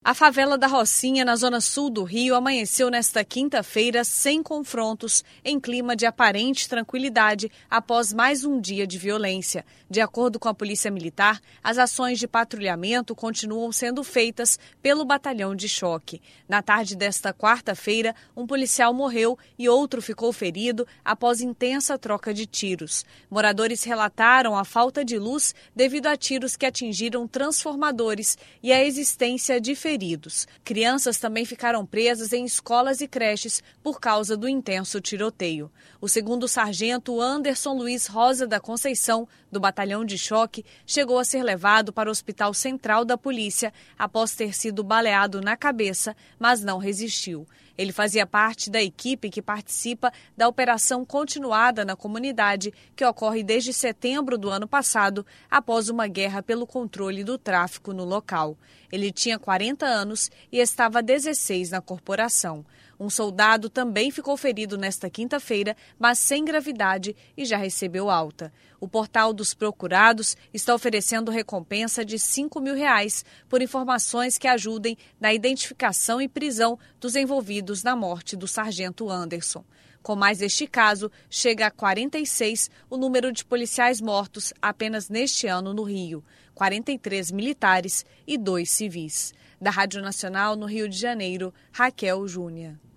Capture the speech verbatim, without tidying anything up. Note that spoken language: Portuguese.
A favela da Rocinha, na zona sul do Rio, amanheceu nesta quinta-feira sem confrontos, em clima de aparente tranquilidade após mais um dia de violência. De acordo com a Polícia Militar, as ações de patrulhamento continuam sendo feitas pelo batalhão de choque. Na tarde desta quarta-feira, um policial morreu e outro ficou ferido após intensa troca de tiros. Moradores relataram a falta de luz devido a tiros que atingiram transformadores e a existência de feridos. Crianças também ficaram presas em escolas e creches por causa do intenso tiroteio. O segundo sargento Anderson Luiz Rosa da Conceição, do Batalhão de Choque, chegou a ser levado para o Hospital Central da Polícia após ter sido baleado na cabeça, mas não resistiu. Ele fazia parte da equipe que participa da operação continuada na comunidade, que ocorre desde setembro do ano passado, após uma guerra pelo controle do tráfico no local. Ele tinha quarenta anos e estava há dezesseis na corporação. Um soldado também ficou ferido nesta quinta-feira, mas sem gravidade e já recebeu alta. O Portal dos Procurados está oferecendo recompensa de cinco mil reais por informações que ajudem na identificação e prisão dos envolvidos na morte do sargento Anderson. Com mais este caso, chega a quarenta e seis o número de policiais mortos apenas neste ano no Rio, quarenta e três militares e dois civis. Da Rádio Nacional no Rio de Janeiro, Raquel Júnior.